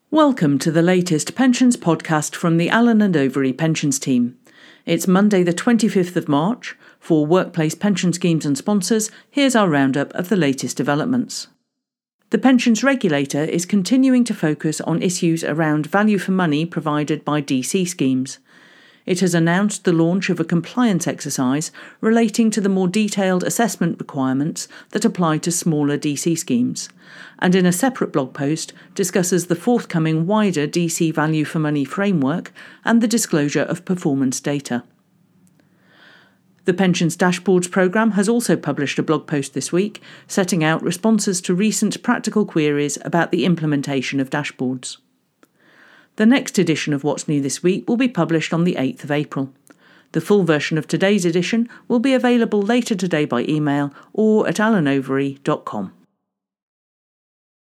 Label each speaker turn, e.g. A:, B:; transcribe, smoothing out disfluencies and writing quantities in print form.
A: Welcome to the latest pensions podcast from the Allen & Overy pensions team. It's Monday the 25th of March. For workplace pension schemes and sponsors, here's our roundup of the latest developments. The pensions regulator is continuing to focus on issues around value for money provided by DC schemes. It has announced the launch of a compliance exercise relating to the more detailed assessment requirements that apply to smaller DC schemes, and in a separate blog post discusses the forthcoming wider DC value for money framework and the disclosure of performance data. The Pensions Dashboards programme has also published a blog post this week setting out responses to recent practical queries about the implementation of dashboards. The next edition of What's New This Week will be published on the 8th of April. The full version of today's edition will be available later today by email or at allenovery.com.